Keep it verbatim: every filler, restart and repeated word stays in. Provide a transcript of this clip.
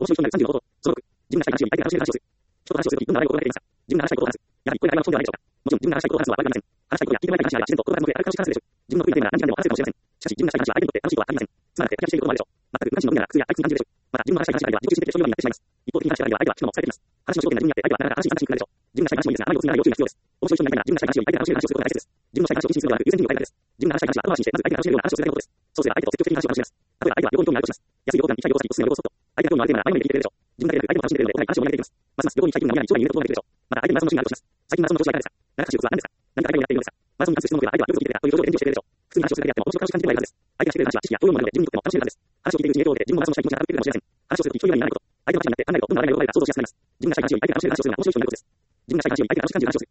面白い人になるさんじゅうのこと。そのろく、自分がしたい話より相手が話を教える話をする。人と話をするとき、どんな習い事を考えていますか。自分が話したいことを話す。やはり、これが会話の本ではないでしょうか。もちろん、自分が話したいことを話すのは悪くありません。話したいことや聞いてもらいたい話や自然と心が動くあるかもしれないでしょう。自分の得意なテーマなら何時間でも話せるかもしれません。しかし、自分がしたい話は相手にとって楽しいとは限りません。つまらなくて飽きがしていることもあるでしょう。全く無関心の分野なら苦痛や退屈に感じるでしょう。また、自分の話したい話以外は自己中心的で所有になってしまいます。一方的に話している相手は聞くのも疲れています。話の焦点が自分にあって相手はなかなか安心安心くなるでしょう。自分がしたい話もいいですが、あまりお詰めない要注意が必要です。面白い人になりたいなら自分がしたい話より相手が楽しめる話をすることが大切です。自分のしたい話を意識するのではなく優先順位を変えるだけです。自分が話したい話は後回しにして、まず相手が楽しめるような話をするだけのことです。そうすれば相手と積極的に話を楽しめます。例えば相手は旅行に興味があるとします。安い旅行プランに行きたい旅行先、おすすめの旅行スポット。相手が興味のあるテーマなら前もって聞いてくれるでしょう。自分だけでなく相手も楽しんでくれるので、お互い話を盛り上げていきます。ますます旅行に行きたい気分が皆に将来に夢とことができるでしょう。また相手にマラソンの趣味があるとします。最近マラソンの調子はいかがですか。長く走るコツは何ですか。何か相手をやっているのですか。マラソンに関する質問を受けたら相手はよくぞ聞いてくれたという表情で返事をしてくれるでしょう。普通に話をするだけであっても面白く楽しんでもらえるはずです。相手がしてくれる話は知識や教養もあるので自分にとっても楽しめるはずです。話を聞いているうちに影響を受けて自分もマラソンをしたい気持ちが高ぶってくるかもしれません。話をするとき一人にならないこと。相手の話になって考えるとどんな話が生まれるか想像しやすくなります。自分がしたい話より相手が楽しめる話をするのが面白い人になることです。自分がしたい話より相手が楽しく感じる話をする。